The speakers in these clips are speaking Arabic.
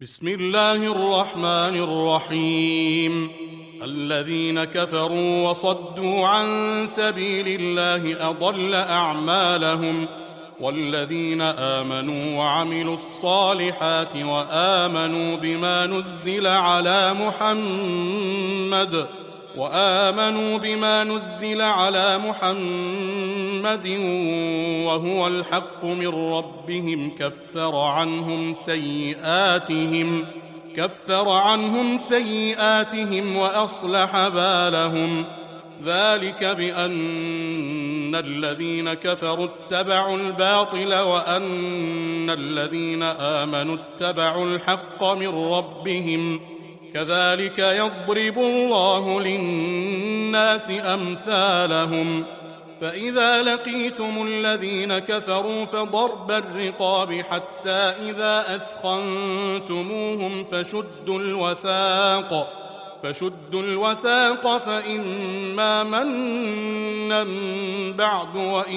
بسم الله الرحمن الرحيم. الذين كفروا وصدوا عن سبيل الله أضل أعمالهم، والذين آمنوا وعملوا الصالحات وآمنوا بما نزل على محمد وهو الحق من ربهم كفر عنهم سيئاتهم وأصلح بالهم. ذلك بأن الذين كفروا اتبعوا الباطل وأن الذين آمنوا اتبعوا الحق من ربهم. كذلك يضرب الله للناس أمثالهم. فإذا لقيتم الذين كفروا فضرب الرقاب حتى إذا أثخنتموهم فشدوا الوثاق فإما منا بعد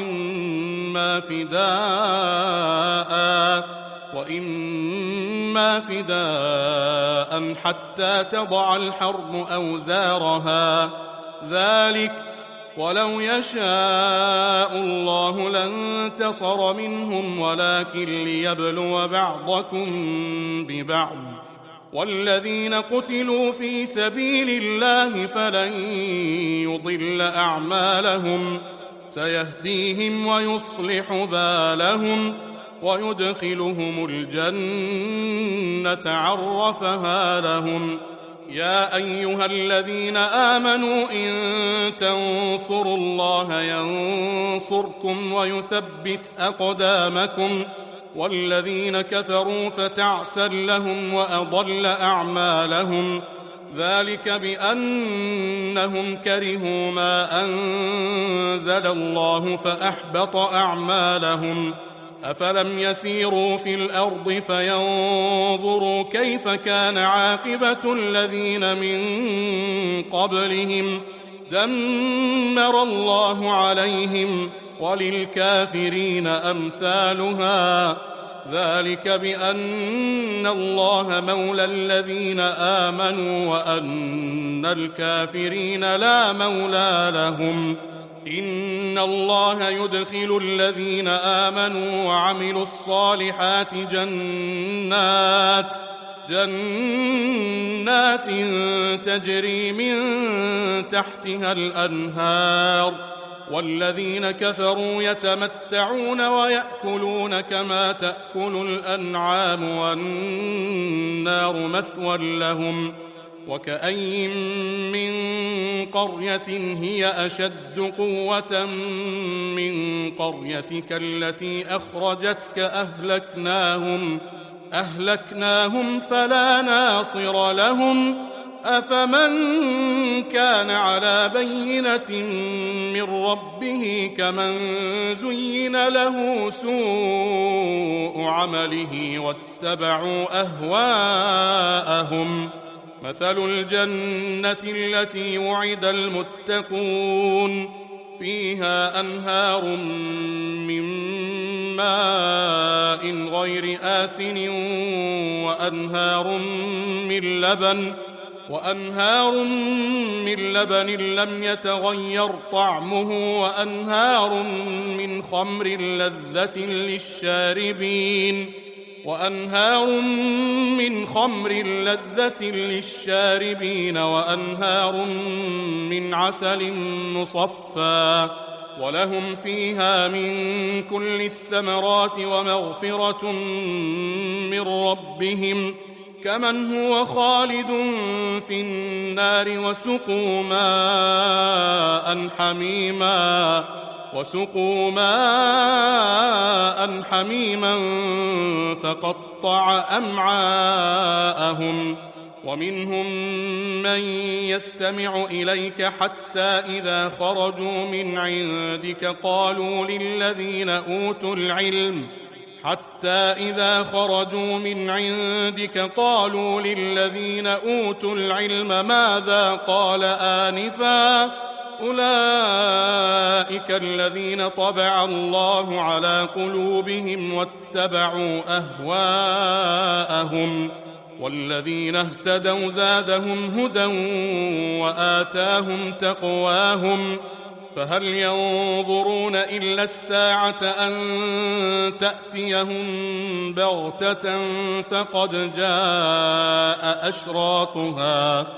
وإما فداء حتى تضع الحرب أوزارها. ذلك ولو يشاء الله لانتصر منهم ولكن ليبلو بعضكم ببعض. والذين قتلوا في سبيل الله فلن يضل أعمالهم، سيهديهم ويصلح بالهم ويدخلهم الجنة عرفها لهم. يا أيها الذين آمنوا إن تنصروا الله ينصركم ويثبت أقدامكم. والذين كفروا فتعسا لهم وأضل أعمالهم. ذلك بأنهم كرهوا ما أنزل الله فأحبط أعمالهم. أفلم يسيروا في الأرض فينظروا كيف كان عاقبة الذين من قبلهم؟ دمر الله عليهم وللكافرين أمثالها. ذلك بأن الله مولى الذين آمنوا وأن الكافرين لا مولى لهم. إن الله يدخل الذين آمنوا وعملوا الصالحات جنات تجري من تحتها الأنهار. والذين كفروا يتمتعون ويأكلون كما تأكل الأنعام والنار مثوى لهم. وكأي من قرية هي أشد قوة من قريتك التي أخرجتك أهلكناهم فلا ناصر لهم. أفمن كان على بينة من ربه كمن زين له سوء عمله واتبعوا أهواءهم. مثل الجنة التي وعد المتقون فيها أنهار من ماء غير آسن وأنهار من لبن لم يتغير طعمه وأنهار من خمر لذة للشاربين وأنهار من عسل مصفى. ولهم فيها من كل الثمرات ومغفرة من ربهم كمن هو خالد في النار وسقوا ماء حميما فقطع أمعاءهم. ومنهم من يستمع إليك حتى إذا خرجوا من عندك قالوا للذين أوتوا العلم ماذا قال آنفا؟ أولئك الذين طبع الله على قلوبهم واتبعوا أهواءهم. والذين اهتدوا زادهم هدى وآتاهم تقواهم فهل ينظرون إلا الساعة أن تأتيهم بغتة فقد جاء أشراطها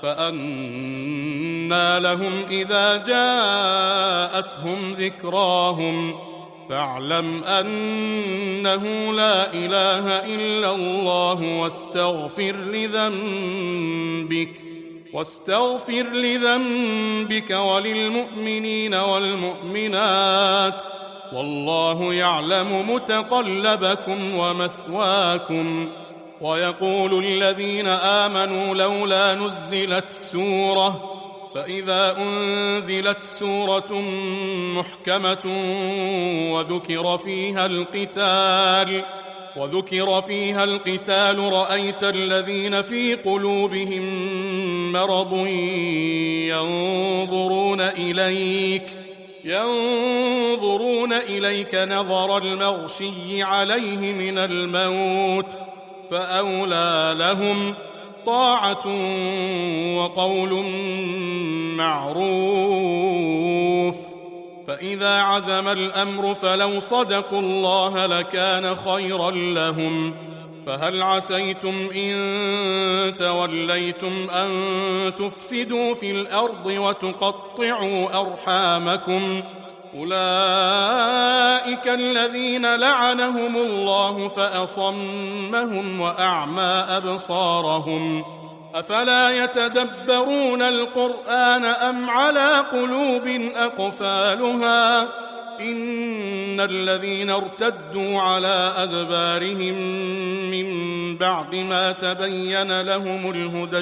فأنى لهم إذا جاءتهم ذكراهم فاعلم أنه لا إله إلا الله واستغفر لذنبك وللمؤمنين والمؤمنات والله يعلم متقلبكم ومثواكم. ويقول الذين آمنوا لولا نزلت سورة فإذا أنزلت سورة محكمة وذكر فيها القتال رأيت الذين في قلوبهم مرض ينظرون إليك نظر المغشي عليه من الموت فأولى لهم طاعة وقول معروف. فإذا عزم الأمر فلو صدقوا الله لكان خيرا لهم. فهل عسيتم إن توليتم أن تفسدوا في الأرض وتقطعوا أرحامكم أولئك الذين لعنهم الله فأصمهم وأعمى أبصارهم أفلا يتدبرون القرآن أم على قلوب أقفالها إن الذين ارتدوا على أدبارهم من بعد ما تبين لهم الهدى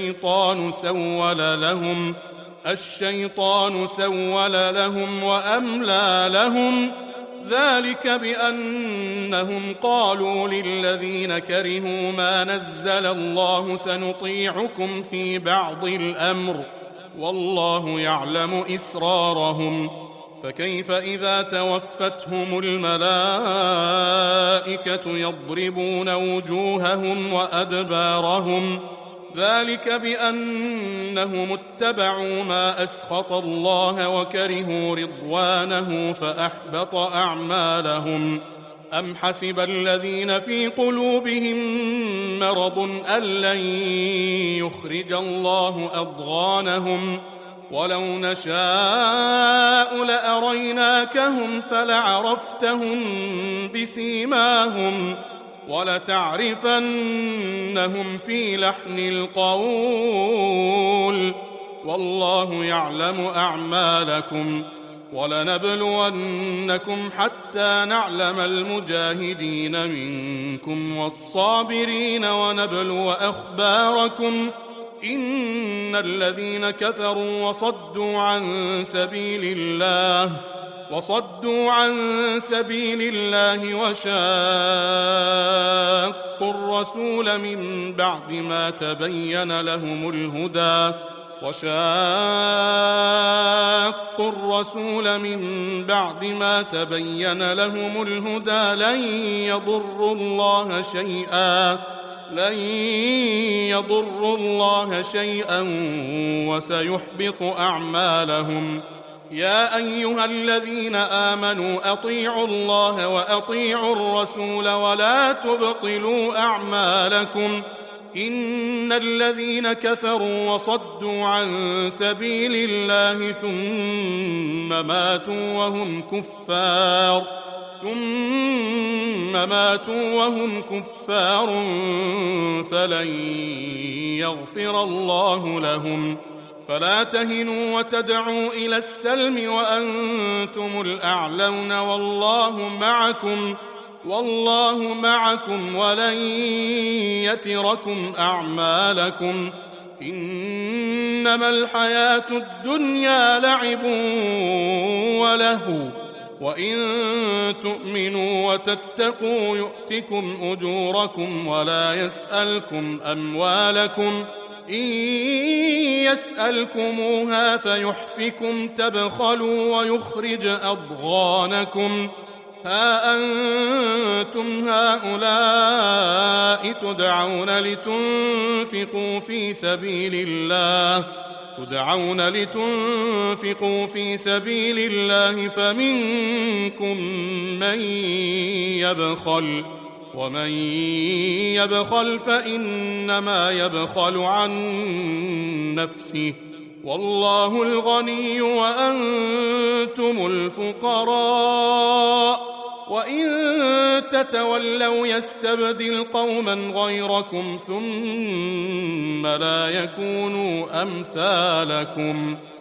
الشيطان سول لهم وأملى لهم ذلك بأنهم قالوا للذين كرهوا ما نزل الله سنطيعكم في بعض الأمر والله يعلم إسرارهم فكيف إذا توفتهم الملائكة يضربون وجوههم وأدبارهم ذلك بأنهم اتبعوا ما أسخط الله وكرهوا رضوانه فأحبط أعمالهم. أم حسب الذين في قلوبهم مرض أن لن يخرج الله أضغانهم ولو نشاء لأريناكهم فلعرفتهم بسيماهم ولتعرفنهم في لحن القول والله يعلم أعمالكم. ولنبلونكم حتى نعلم المجاهدين منكم والصابرين ونبلو أخباركم إن الذين كفروا وصدوا عن سبيل الله وشاقوا الرسول من بعد ما تبين لهم الهدى لن يضروا الله شيئا وسيحبط أعمالهم. يا أيها الذين آمنوا أطيعوا الله وأطيعوا الرسول ولا تبطلوا أعمالكم إن الذين كفروا وصدوا عن سبيل الله ثم ماتوا وهم كفار فلن يغفر الله لهم. فلا تهنوا وتدعوا إلى السلم وأنتم الأعلون والله معكم ولن يتركم أعمالكم إنما الحياة الدنيا لعب ولهو وإن تؤمنوا وتتقوا يؤتكم أجوركم ولا يسألكم أموالكم إن يسألكموها فيحفكم تبخلوا ويخرج أضغانكم ها أنتم هؤلاء تدعون لتنفقوا في سبيل الله فمنكم من يبخل ومن يبخل فإنما يبخل عن نفسه والله الغني وأنتم الفقراء وإن تتولوا يستبدل قوما غيركم ثم لا يكونوا أمثالكم